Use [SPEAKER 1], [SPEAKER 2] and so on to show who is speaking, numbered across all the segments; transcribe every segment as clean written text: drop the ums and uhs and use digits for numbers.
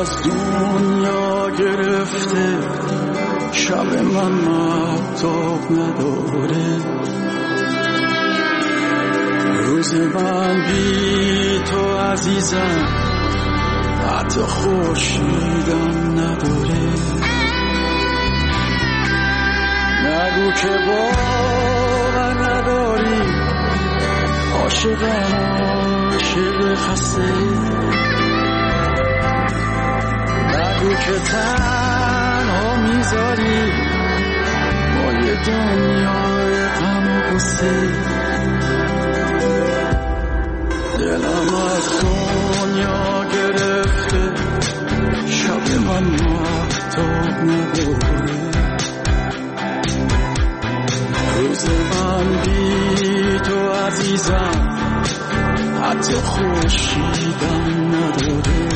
[SPEAKER 1] از دنیا گرفته، شب من مهتاب نداره، روز من بی تو عزیزم حتی خورشیدم نداره. نگو که باور نداری، عاشقم عاشق خسته، نگو که تنها میذاری با یه دنیای غم و غصه. دلم از دنیا گرفته، شب من مهتاب نداره، روز من بی تو عزیزم حتی خورشیدم نداره.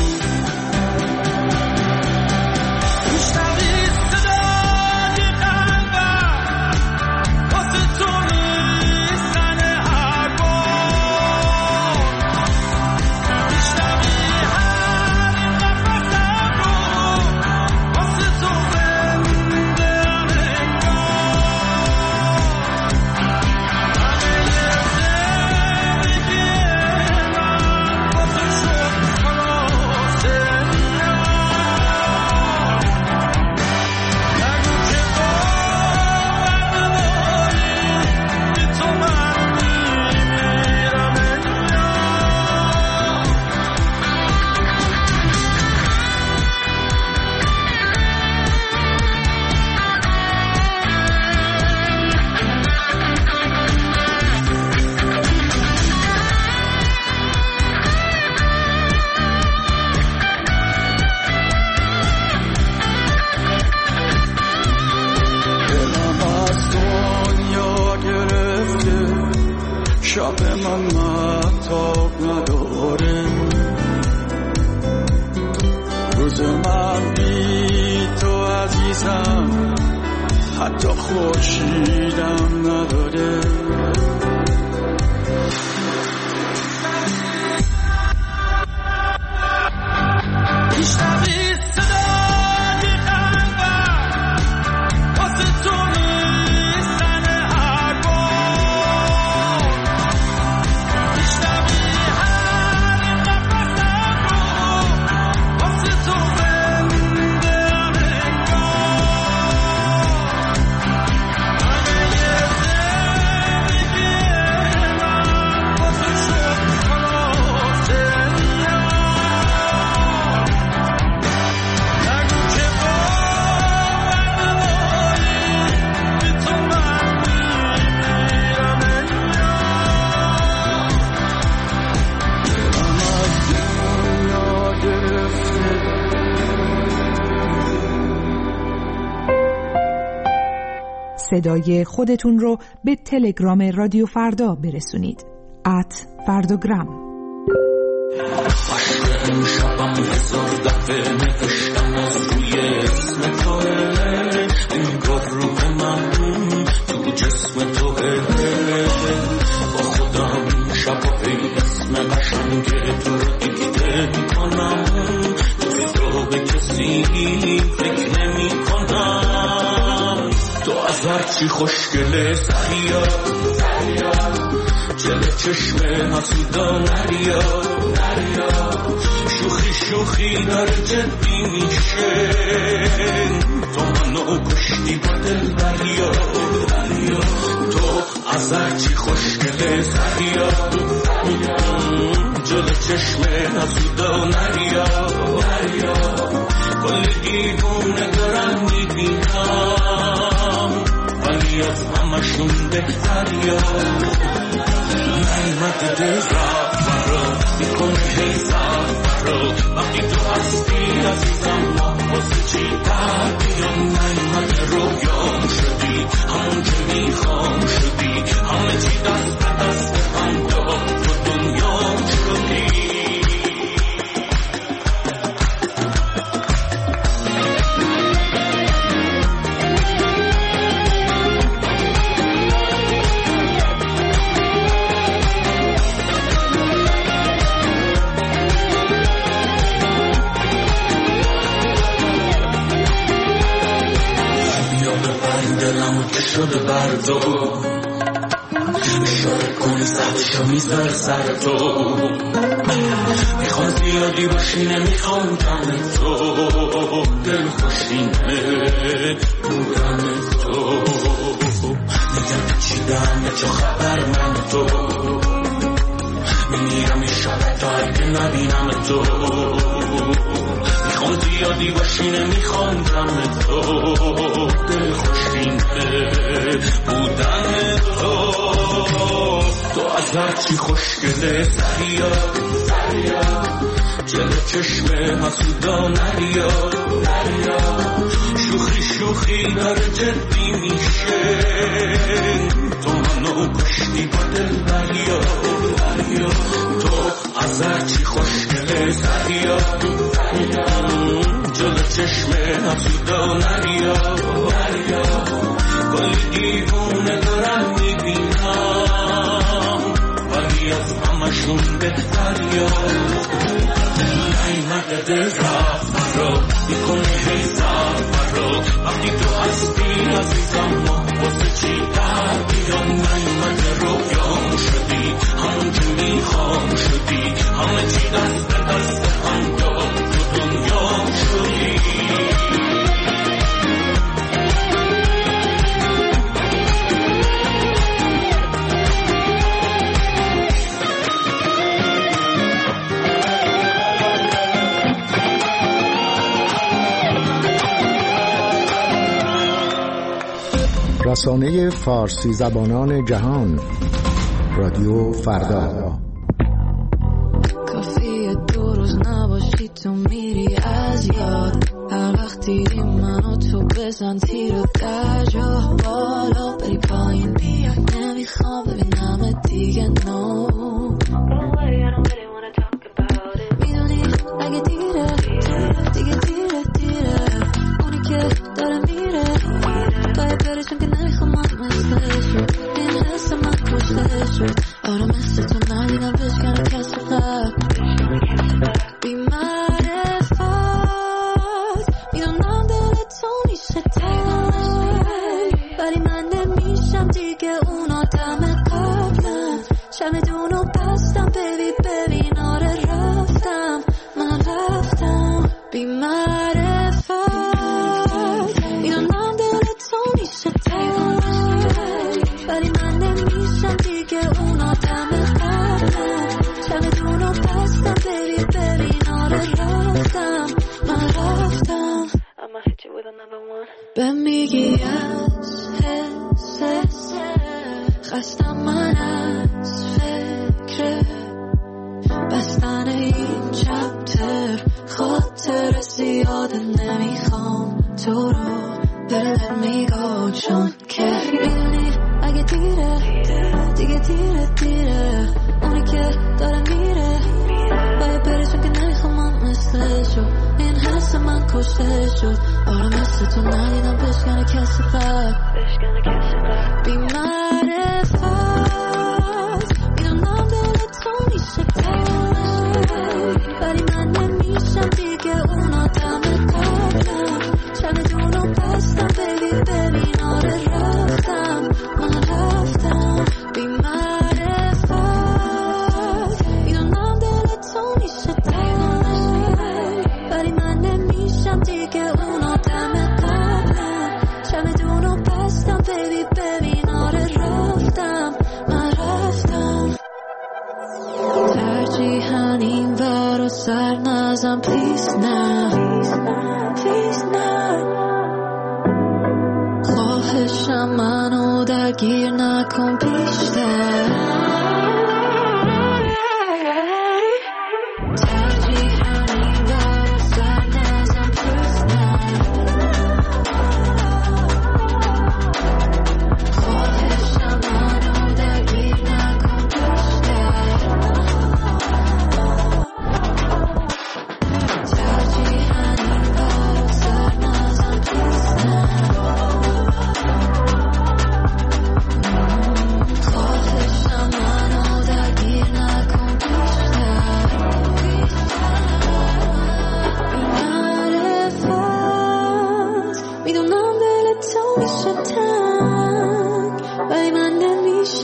[SPEAKER 1] شب من مهتاب نداره، روز من بی تو عزیزم حتی خورشیدم نداره.
[SPEAKER 2] صدای خودتون رو به تلگرام رادیو فردا برسونید. @فرداگرام.
[SPEAKER 3] شبم هزار دفعه نوشتم از روی اسم توه، انگار روح من تو جسم توه، با خودم شبای اسم قشنگ تو رو دیکته میکنم، تو به کسی فکر نمی کنم. تو از هرچی خوشگله سریا، جل چشم حسودا نریا، شوخی شوخی داره جدی میشه، تو منو کشتی با دل بریا. تو از هرچی خوشگله سریا، جل چشم حسودا نریا، کل دیوونه دارم میبینم، ولی از همشون بهتریا. نعمت دل رفت برا میکنه حیزت برا، وقتی تو هستی عزیزم ما واسه چی در بیام. نعمت رویام شدی، همون که میخوام شدی، همه چی دست به دست هم داد، تو دنیام شدی. تو اشاره کنی سبشو میذار سر تو میخوام زیادی باشی نمیخوام کم تو دل خوشینه بودن تو میگم چیدم چه خبر من تو میمیرم شب تا اگه نبینم تو میخوام زیادی باشی نمیخوام کم تو دل خوشینه بودن تو تو از هرچی خوشگله سریا جلو چشم حسودا نریا شوخی داره جدی میشه تو منو کشتی با دل بریا تو از هرچی خوشگله سریا جلو چشم حسودا نریا کلی دیوونه دارم میبینم ولی از همشون بهتریا نیمت دل رفت رو میکنه هی سفر رو وقتی تو هستی عزیزم ما واسه چی در بیام نیمت رویام شدی همون که میخوام شدی همه چی دست هم داد تو دنیام شدی
[SPEAKER 4] رسانه فارسی زبانان جهان رادیو فردا.
[SPEAKER 5] کافیه دو روز نباشی تو میری از یاد هر وقت دیدی منو تو بزن تیر و در جا بالا بری پایین بیا نمیخوام ببینم دیگه نو میدونی اگه دیره دیگه دیره اونی که داره میره باید بره چون که نمیخوام من مثل شد این حس من کشته شد آره مثل تو ندیدم بشکنه کسی قبل بی معرفت میدونم دل تو میشه تنگ ولی من نمیشم دیگه اون آدم قبلم چمدونو بستم ببین آره رفتم من رفتم بی معرفت میدونم دل تو میشه تنگ ولی من نمیشم دیگه اون آدم قبلم چمدونو بستم ببین آره رفتم من رفتم به میگی از حس خستم من از فکر بستن این چپتر خاطر زیاده نمیخوام تو رو دلت میگو چون که میدونی اگه دیگه دیره اونی که داره میره باید بره چون که نمیخوام من مثل شد این حس من کشته شد آره مثل تو ندیدم بشکنه کسی قبل بی معرفت میدونم دل تو میشه تنگ ولی من نمیشم دیگه اون آدم قبلم چمدونو بستم ببین آره رفتم من رفتم بی معرفت میدونم دل تو میشه تنگ ولی من نمیشم دیگه اون آدم قبلم چمدونو بستم ببین آره رفتم من رفتم ترجیحاً این ور و سر نزم پلیز نه خواهشم منو درگیر نکن بیشتر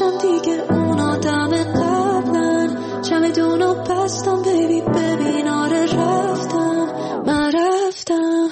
[SPEAKER 5] نشم دیگه اون آدم قبلن چمدونو بستم بیبی ببین آره رفتم من رفتم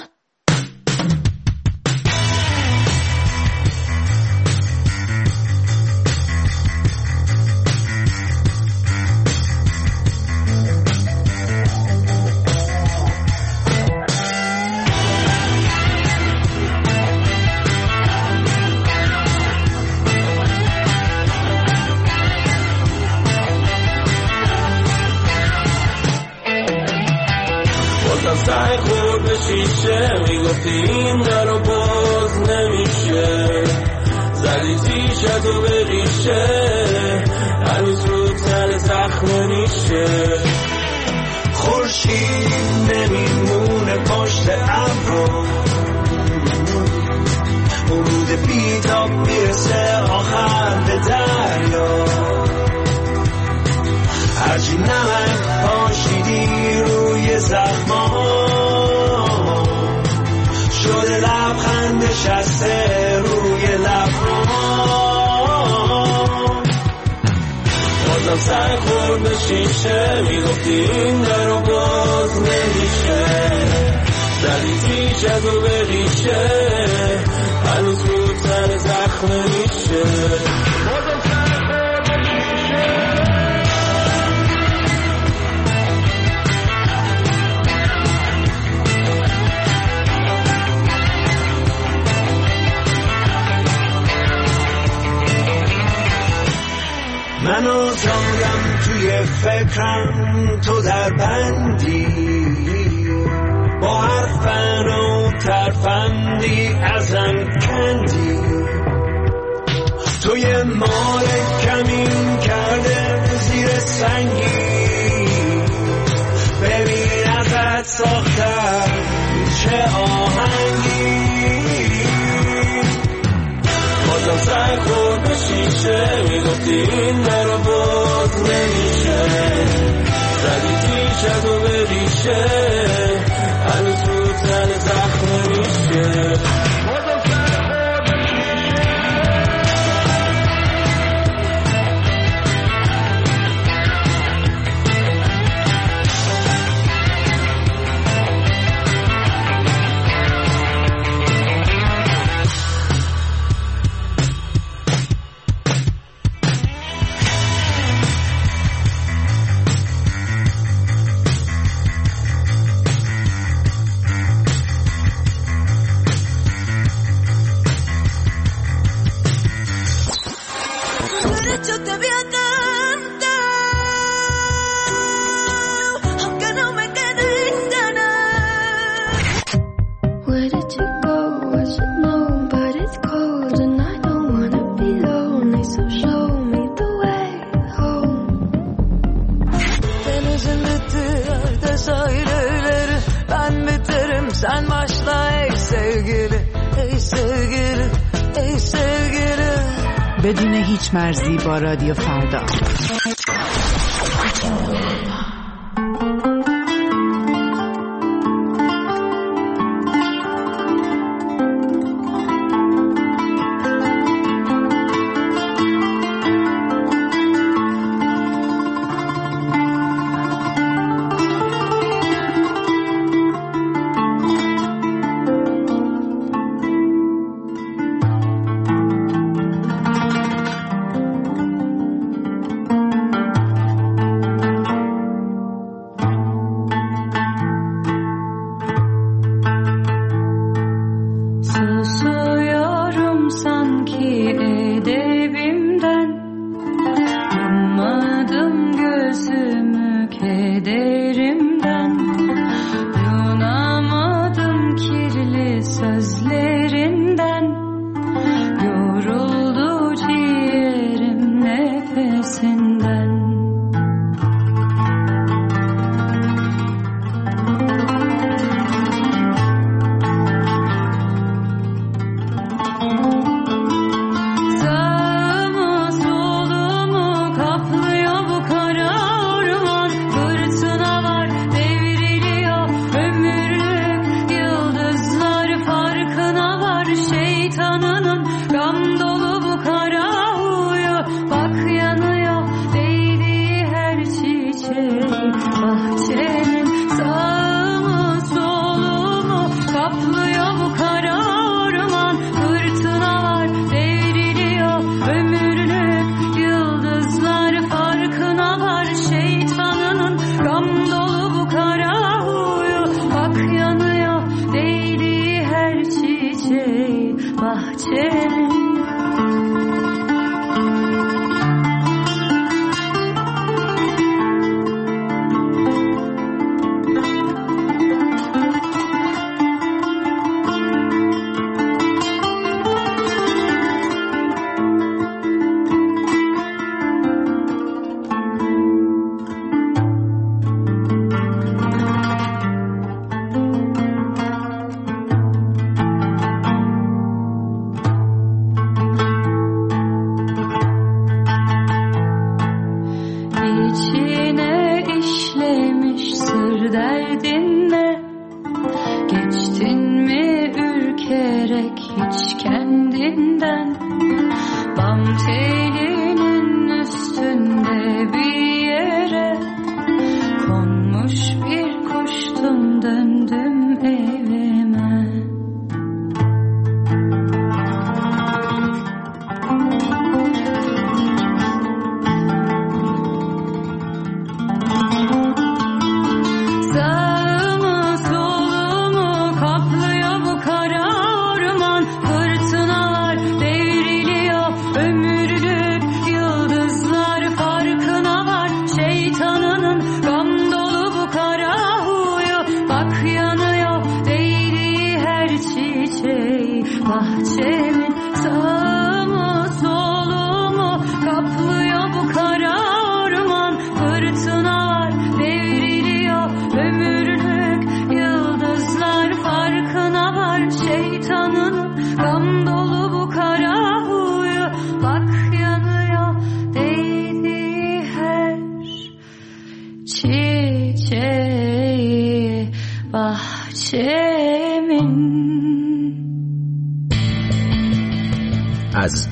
[SPEAKER 3] سعی خورد به شیشه میگفتی این در رو باز نمیشه زدی تیشتو به ریشه هنوز رو تن زخم میشه خورشید نمیمونه پشت ابرو ورود بیتاب میرسه آخر به دریا هرچی نمک پاشیدی روی زخما شده لبخند نشسته روی لبها بازم سر خورد به شیشه میگفتی این در رو باز نمیشه زدی تیشتو به ریشه هنوز رو تن زخم میشه بازم سر خورد به شیشه من و زنگم توی فکرم تو در بندی با حرفن و ترفندی ازم کندی توی مال کمین کرده زیر سنگی ببین ازت ساختم چه آهنگی بازم سر خورد به شیشه میگفتی این در رو باز نمیشه زدی تیشتو به ریشه هنوز رو تن زخم میشه بازم سر خورد به شیشه
[SPEAKER 6] Sen başla ey sevgili, ey sevgili, ey sevgili.
[SPEAKER 2] بدون هیچ مرزی با رادیو فردا.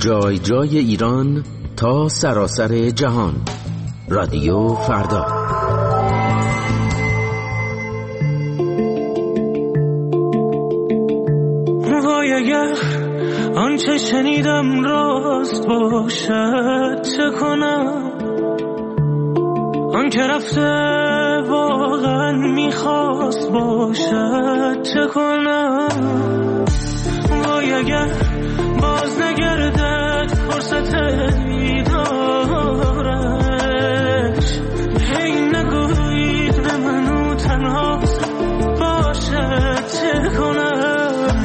[SPEAKER 7] جای جای ایران تا سراسر جهان. رادیو فردا.
[SPEAKER 3] وای اگر آنچه شنیدم راست باشد چه کنم، آن که رفته واقعا میخواست باشد چه کنم. وای اگر باز نگردد فرصت دیدارش، هی نگویید نه منو تنها باشد چه کنم.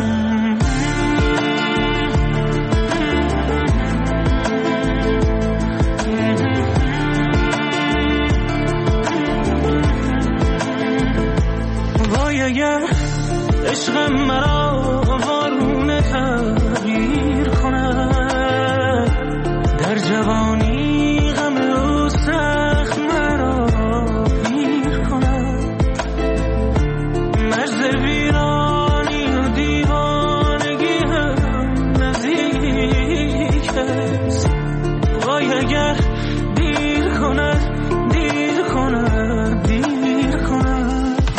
[SPEAKER 3] وای اگر عشقم مرا وارونه تغییر کند، در جوانی غم او سخت مرا پیر کند. مرز ویرانی و دیوانگی هم نزدیک است. وای اگر دیر کند دیر کند دیر کند.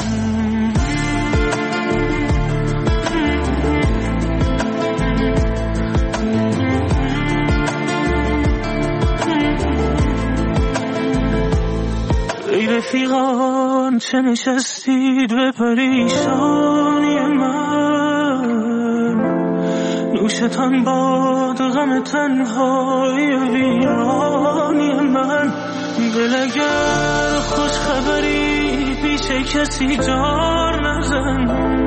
[SPEAKER 3] رفیقان چه نشستید به پریشانی من، نوشتان باد غم تنهای ویرانی من. دل اگر خوش خبری پیش کسی جار نزن،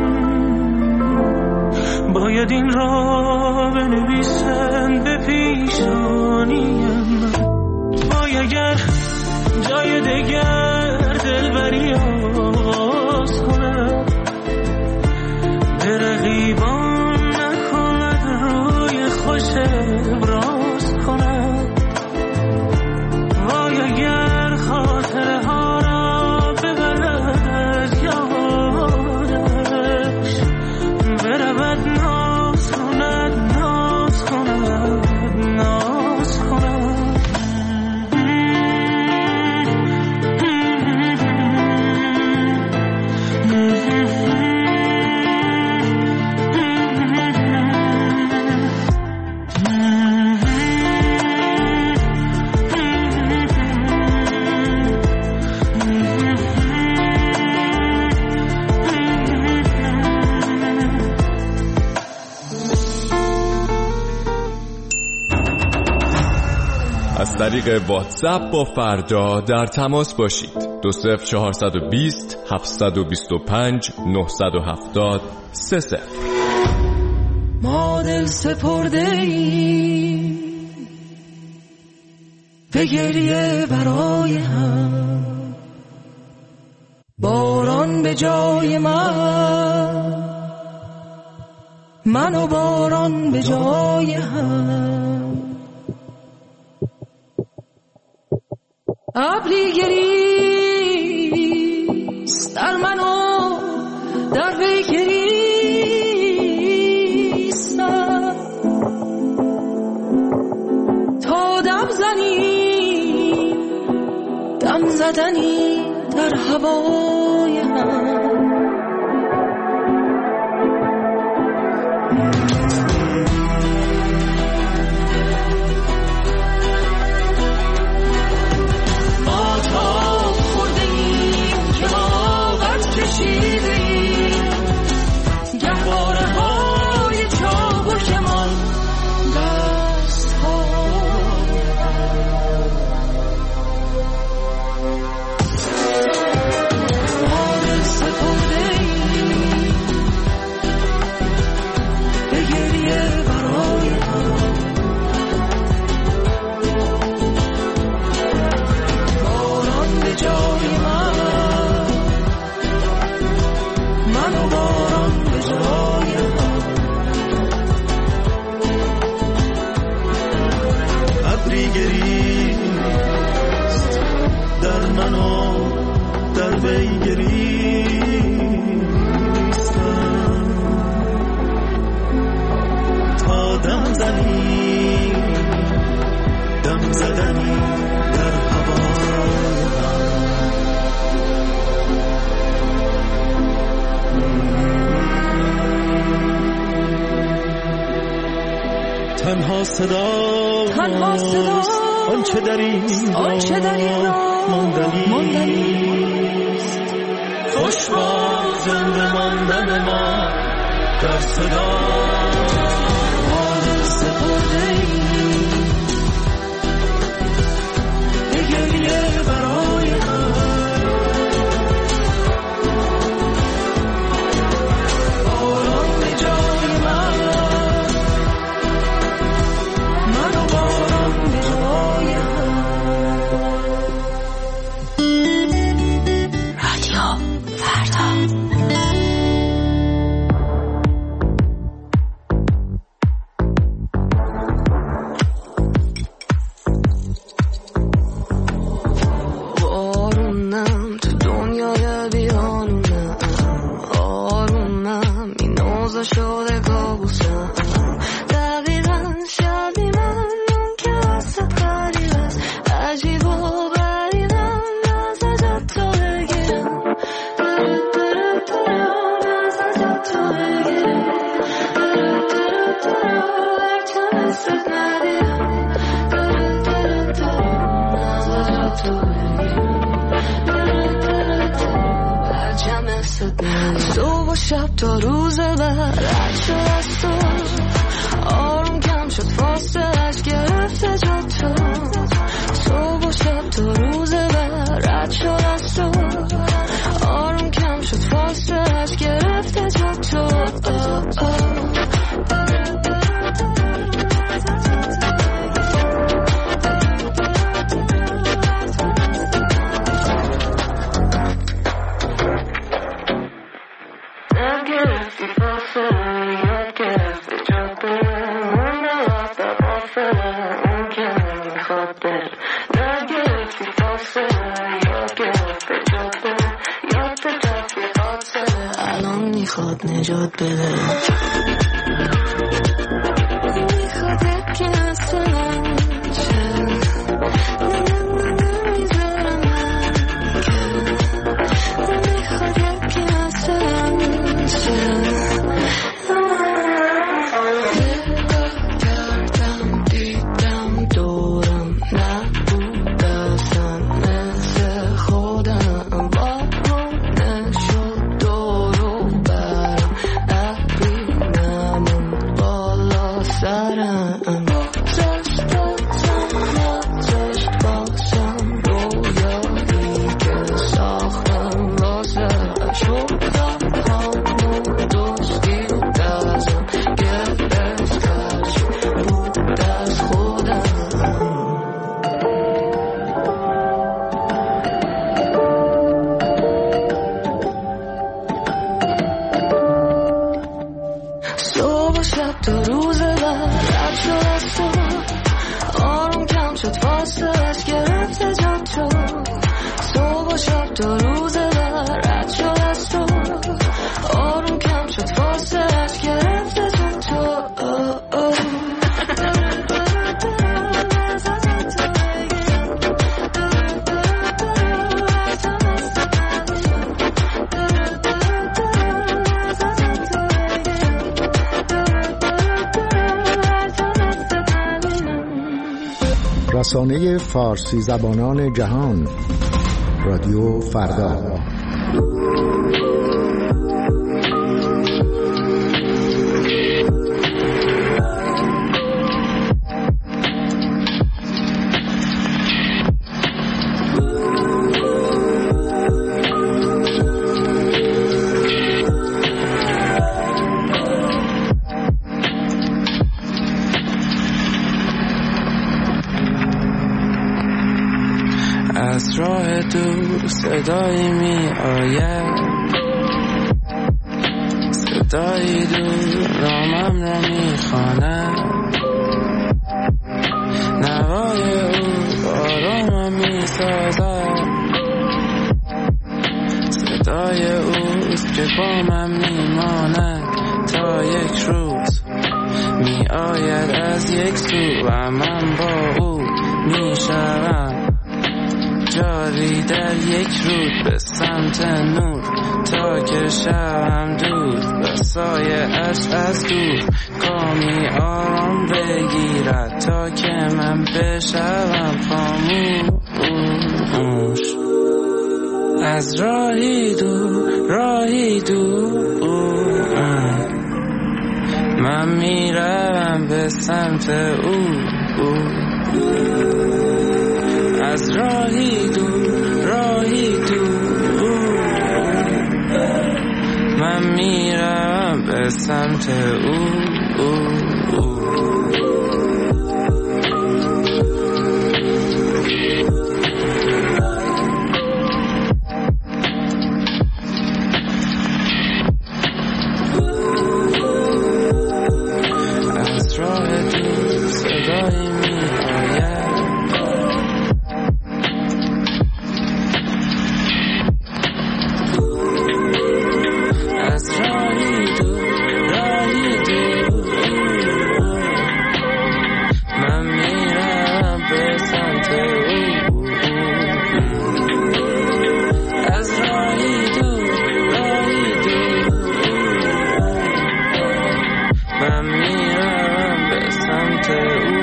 [SPEAKER 3] باید این را بنویسن به پیشانی من. وای اگر جای دگر دلبری آغاز کند، به رقیبان نکند روی خوش ابراز کند. وای اگر خاطره ها را ببرد یادش، برود ناز کند ناز کند ناز کند.
[SPEAKER 8] از طریق واتساپ با فردا در تماس باشید. 20420 725 970 30.
[SPEAKER 6] ما دل سپرده ای به گریه برای هم، باران به جای من و باران به جای هم. ابری گریست در من و در وی گریستم، تا دم زنی دم زدنی در هوای هم. دم زنی
[SPEAKER 3] شکنی در هوای تنها صدا آنچه در این راه ماندنیست خوش با زنده ماندن ما در صدا حال سپرده‌ای به گریه برای هم باران به جای من و باران به جای هم
[SPEAKER 5] رادیو فردا
[SPEAKER 6] شده کابوسم دقیقا شبی من که واسه قریب است عجیب و غریبم نزدت تو بگیرم نزدت تو بگیرم هرچه مثلت ندیدم نزدت تو بگیرم صبح و شب تا روز بعد رد شد از تو آروم کم شد فاصلش گرفته جا تو صبح و شب تا روز بعد رد شد از تو آروم کم شد فاصلش گرفته جا تو میخواد نجات بده میخواد یکی مثلا نمیذارم میخواد یکی مثلا نگاه کردم دیدم دورم نبود اصلا مثل خودم بارون شد دورو برم ابری نمون بالا سرم گذشت بازم رویایی که ساختم واسه شدم همون دوستی و دزم گرفت هرچی بود از خودم صبح و شب تا روز بعد رد شد از تو آروم کم شد فاصلش گرفته جا تو صبح و شب تا روز بعد رد شد از تو آروم کم شد فاصلش گرفته جا تو
[SPEAKER 4] رسانه فارسی زبانان جهان رادیو فردا.
[SPEAKER 9] از راه دور صدایی می آید صدایی دور نامم را می خواند نوای او آرامم می سازد صدای اوست که با من می ماند تا یک روز می آید از یک سو و من با او می شبم جاری در یک رود به سمت نور تا که شبم دور و سایه اش از دور گامی آرام بگیرد تا که من بشوم خاموش از راهی دور من میروم به سمت او از راهی دور من میروم به سمت او از راه دور صدایی می آید از راهی دور من میرم به سمت او از راهی دور من میرم به سمت او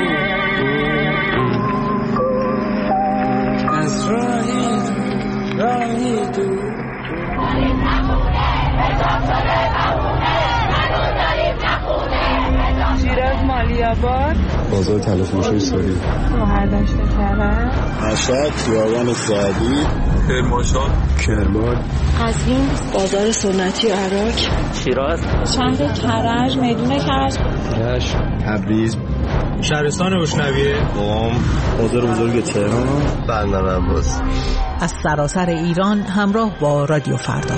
[SPEAKER 9] از راهی دور
[SPEAKER 10] شیراز مالی‌آباد
[SPEAKER 11] بازار تلفروشی سوری
[SPEAKER 10] گوهردشت کرد
[SPEAKER 11] مشهد خیابان سعدی کرمان
[SPEAKER 10] قزوین بازار سنتی عراق
[SPEAKER 9] شیراز
[SPEAKER 10] شهر کرج میدون کرج
[SPEAKER 11] تبریز
[SPEAKER 12] شهرستان روشنویه
[SPEAKER 11] قم بازار بزرگ تهران بندر عباس
[SPEAKER 2] از سراسر ایران همراه با رادیو فردا.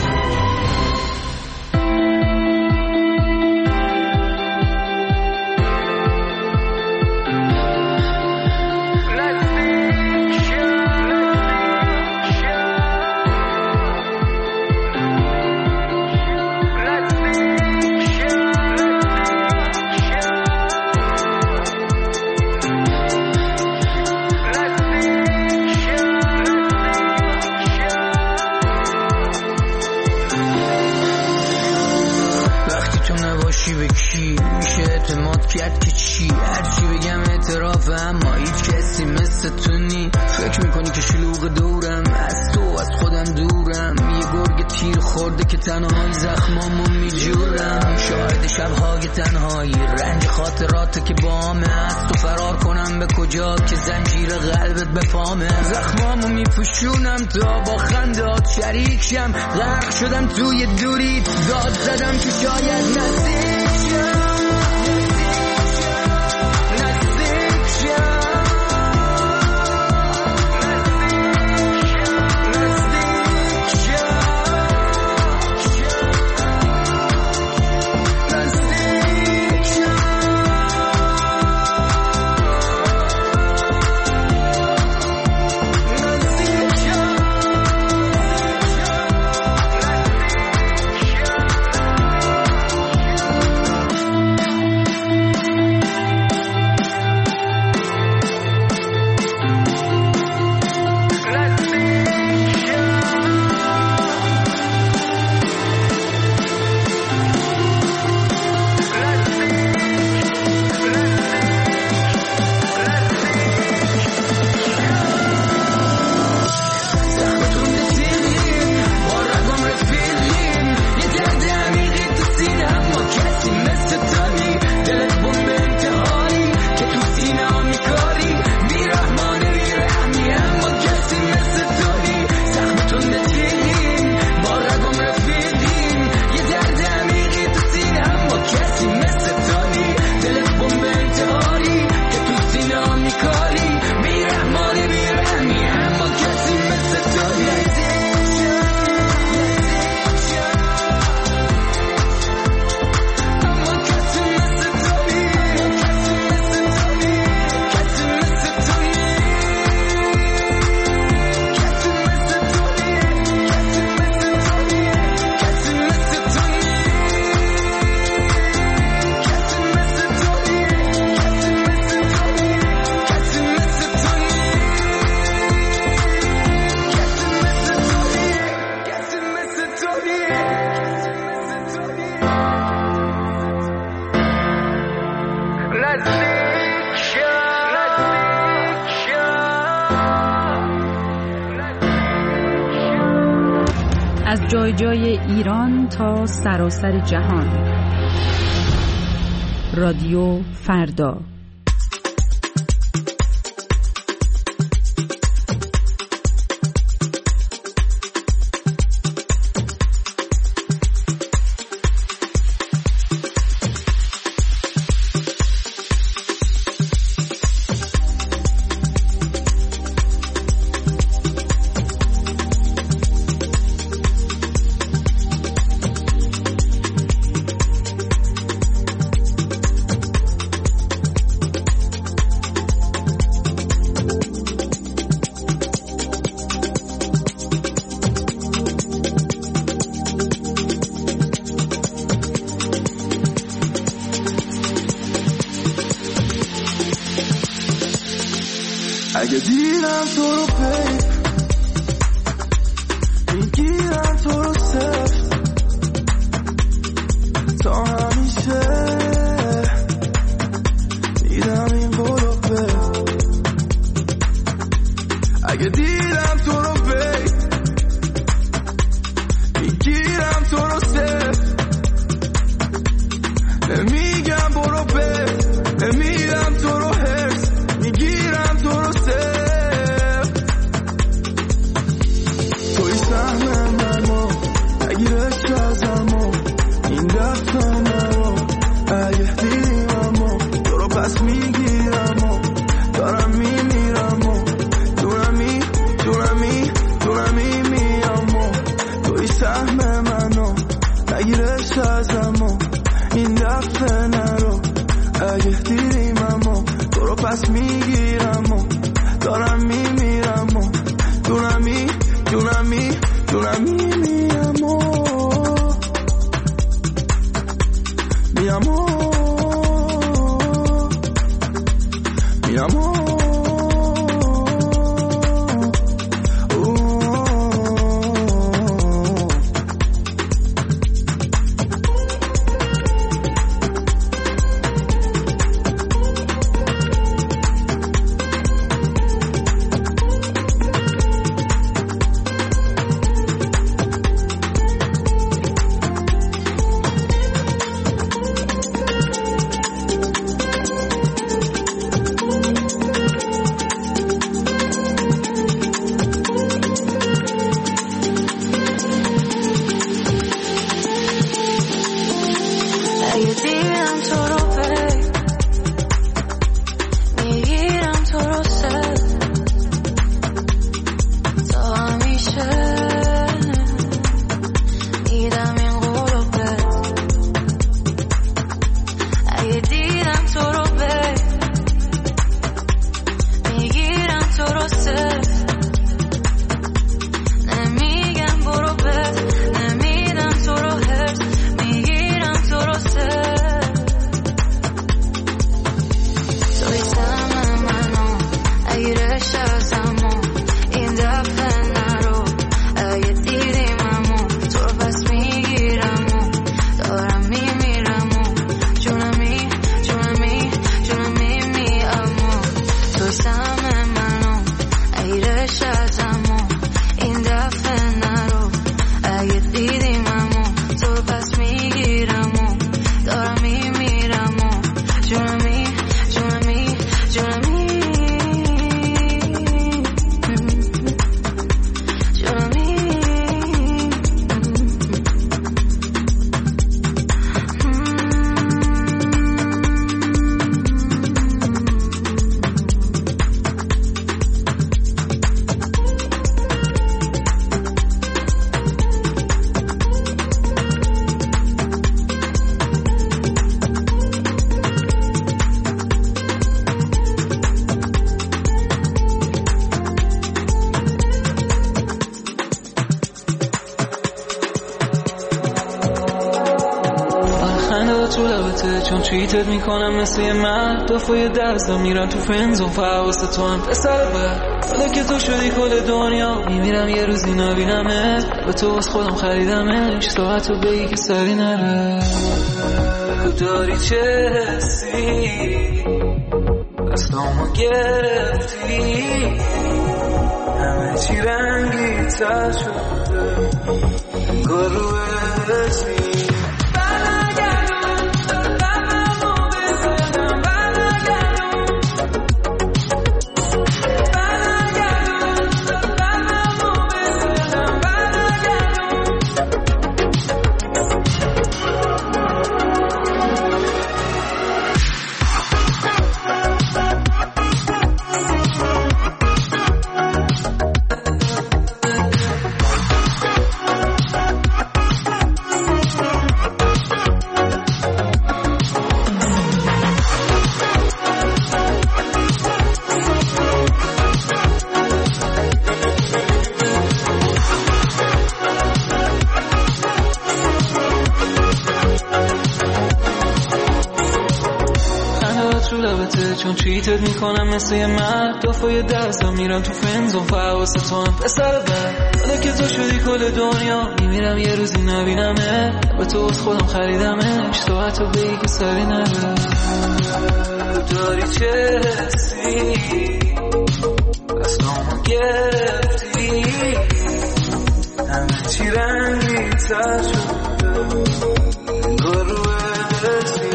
[SPEAKER 13] فکر میکنی که شلوغ دورم از تو از خودم دورم یه گرگ تیر خورده که تنهایی زخمامو میجورم شاهد شبهای تنهایی رنج خاطرات که بامه از تو فرار کنم به کجا که زنجیر قلبت بفامه زخمامو میپوشونم تا با خندات شریک شم غرق شدم توی دوری داد زدم که شاید نزدیک شم
[SPEAKER 14] جای جای ایران تا سراسر جهان. رادیو فردا.
[SPEAKER 1] اگه دیدم تو رو پی میگیرم تو رو صفت تا همیشه دیدم این قلوبه. اگه دیدم تو رو پی میگیرم تو رو صفت نمیگم برو پی نمیدم تو رو هرس میگیرم تو رو توی سهم منو نگیرش ازمو این دفعه نرو اگه دیدیممو تو رو پس میگیرمو دارم میمیرمو دونمی میامو توی سهم منو نگیرش ازمو این دفعه نرو اگه دیدیممو تو رو پس میگیرمو دارم میمیرمو دونمی mi amor, mi amor, mi amor.
[SPEAKER 9] چون توییتت میکنم مثل یه مرد دفعه درزا میرم تو فرنزون فحواسه تو هم پسر بر حالا که تو شدی کل دنیا میمیرم یه روزی نبینمه به تو از خودم خریدمش ساعت رو بگی که سری نره داری چه حسی دستامو گرفتی همه چی رنگی تر شده چون چیتت میکنم مثل یه مرد دفعه دستم میرم تو فرنزون فواست تو هم پسر بر حالا که تو شدی کل دنیا میمیرم یه روزی نبینمه به تو از خودم خریدمش تو حتی بگی که سری نره داری چه حسی از نامو گرفتی همه چی رنگی تر شده انگار رو حسی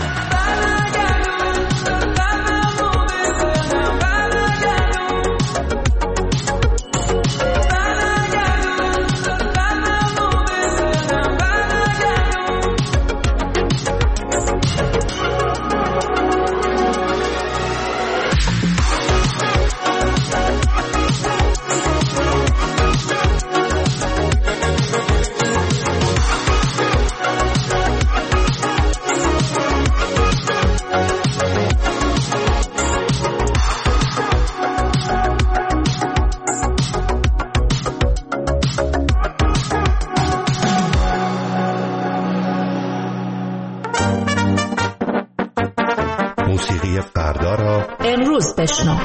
[SPEAKER 15] موسیقی فردا را
[SPEAKER 2] امروز بشنو.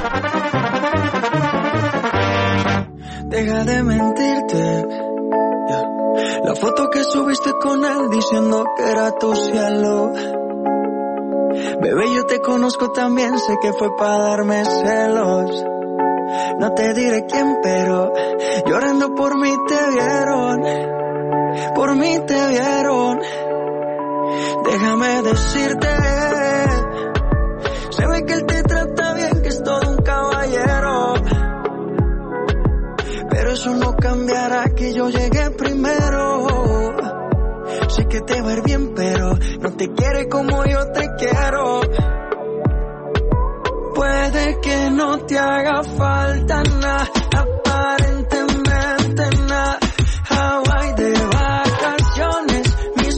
[SPEAKER 1] Deja de mentirte. La foto que subiste con él diciendo que era tu cielo. Bebé, yo te conozco también, sé que fue para darme celos. No te diré quién, pero llorando por mí te vieron. Por mí te vieron. Déjame decirte, se ve que él te trata bien, que es todo un caballero. Pero eso no cambiará que yo llegué primero. Sé que te va a ir bien, pero no te quiere como yo te quiero. Puede que no te haga falta nada, aparentemente nada. Hawaii de vacaciones, mis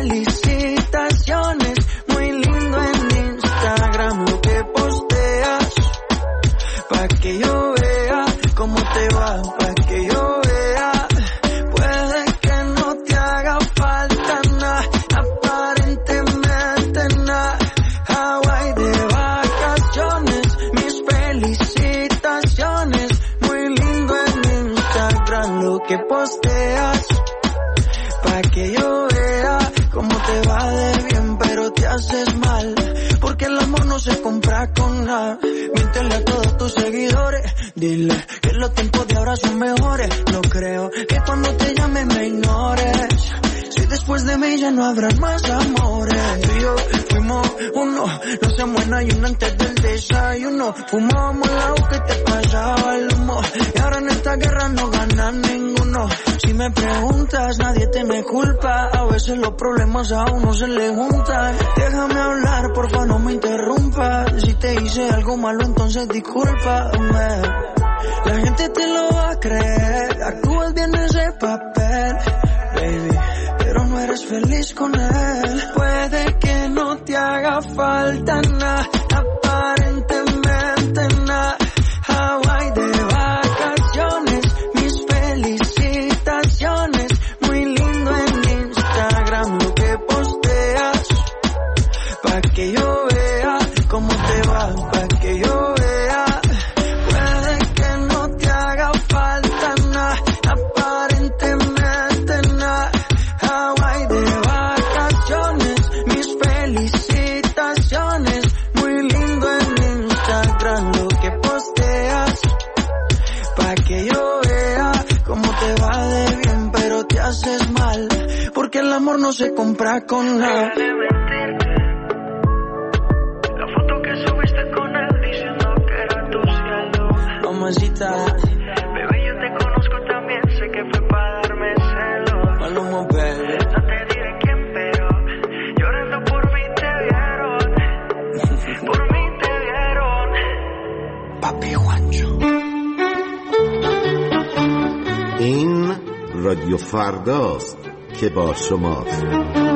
[SPEAKER 1] felicitaciones. Muy lindo en Instagram lo que posteas, pa' que yo vea cómo te va, pa' que yo vea. Puede que no te haga falta nada, aparentemente nada. Hawaii de vacaciones, mis felicitaciones. Muy lindo en Instagram lo que posteas, pa' que yo vea cómo te va de bien, pero te haces mal, porque el amor no se compra con nada. Miéntele a todos tus seguidores, dile que los tiempos de ahora son mejores. No creo que cuando te llame me ignores, si después de mí ya no habrán más amores. Tú y yo fuimos uno, no se muera y uno antes del desayuno. Fumábamos la que te pasaba el humo, y ahora en esta guerra no gana ninguno. Si me preguntas, nadie te me culpa, a veces los problemas a uno se le juntan. Déjame hablar, porfa, no me interrumpas. Si te hice algo malo, entonces discúlpame. La gente te lo va a creer, actúas bien ese papel, baby, pero no eres feliz con él. Puede que no te haga falta nada, aparentemente nada. Hawaii de vacaciones, mis felicitaciones. Muy lindo en Instagram lo que posteas, pa' que yo vea cómo te va, pa' que yo vea. Puede que no te haga falta nada, aparentemente nada. Hawaii de vacaciones, mis felicitaciones. Muy lindo en Instagram lo que posteas, pa' que yo vea cómo te va de bien, pero te haces mal, porque el amor no se compra con nada.
[SPEAKER 3] La foto que subiste con él diciendo que era tu cielo.
[SPEAKER 1] Mamacita,
[SPEAKER 3] bebé, yo te conozco también, sé que fue para darme celo.
[SPEAKER 1] Maluma, baby.
[SPEAKER 3] No te diré quién, pero llorando por mí te vieron. Por mí te vieron.
[SPEAKER 1] Papi Juancho.
[SPEAKER 15] این رادیو فرداست که با شماست.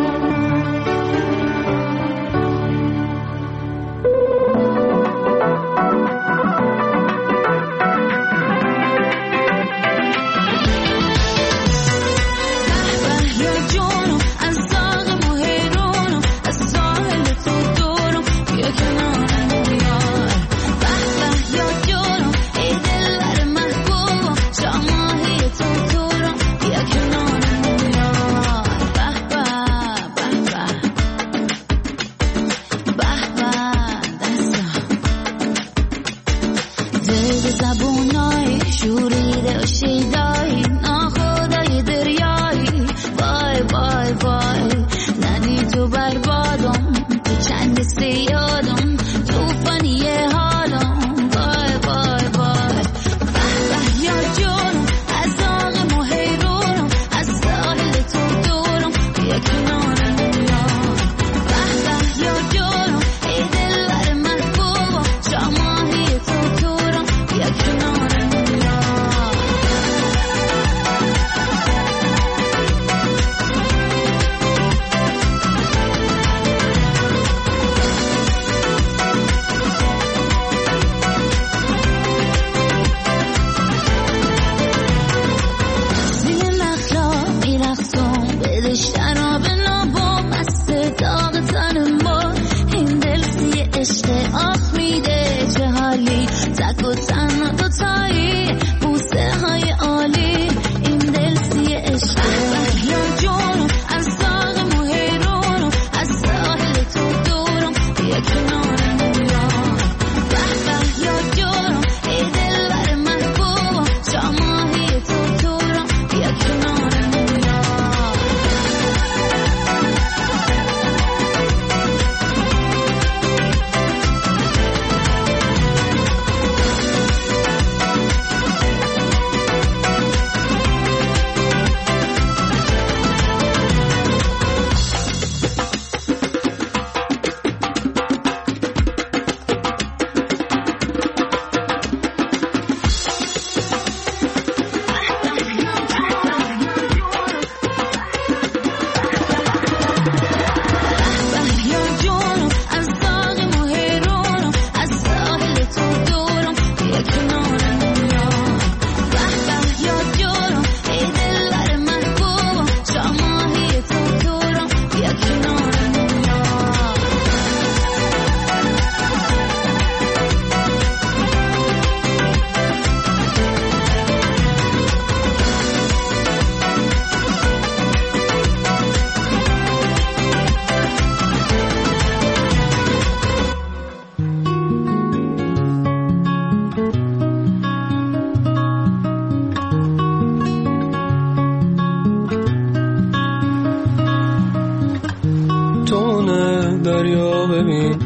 [SPEAKER 9] دریا ببین،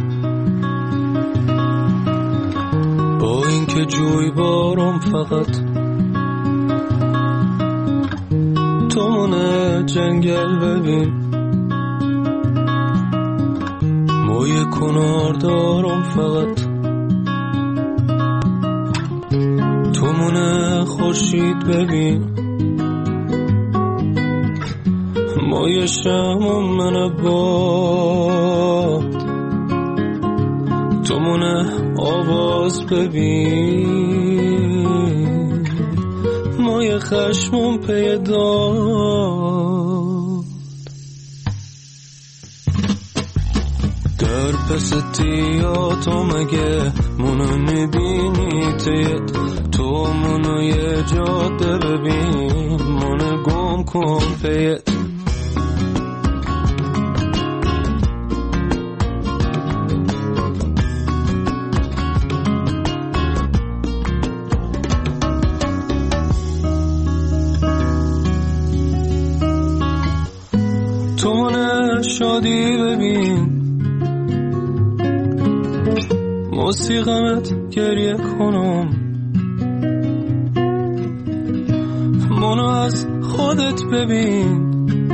[SPEAKER 9] با اینکه جوی بارم فقط تو مونه جنگل ببین، موی کنار دارم فقط تو مونه خورشید ببین، موی شمم من باد تو مونه آواز ببین، موی خشمم پیداد در پس تیاتو مگه منو میبینی تیت تو منو یه جاده ببین، منو گم کن پیت
[SPEAKER 16] شادی ببین، موسیقمت گریه کنم، منو از خودت ببین،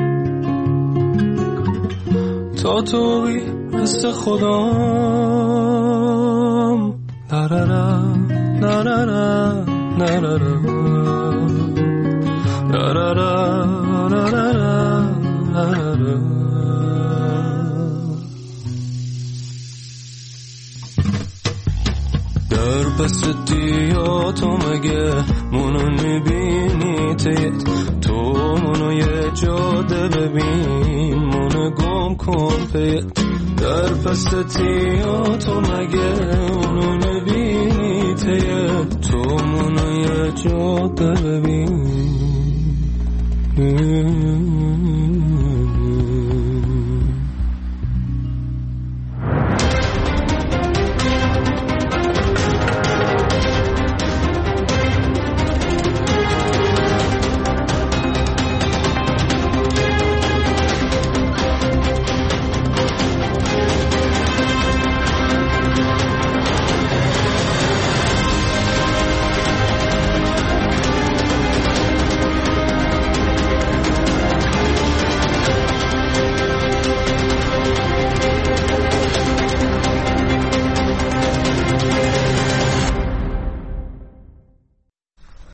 [SPEAKER 16] تا توی مثل خودم. لارارا لارارا لارارا لارارا لارارا. در بستی یا تو مگه منو میبینی تیت، تو منو یه جاده ببین، منو گم کن پیت. در پستی یا تو مگه منو میبینی تیت، تو منو یه جاده ببین.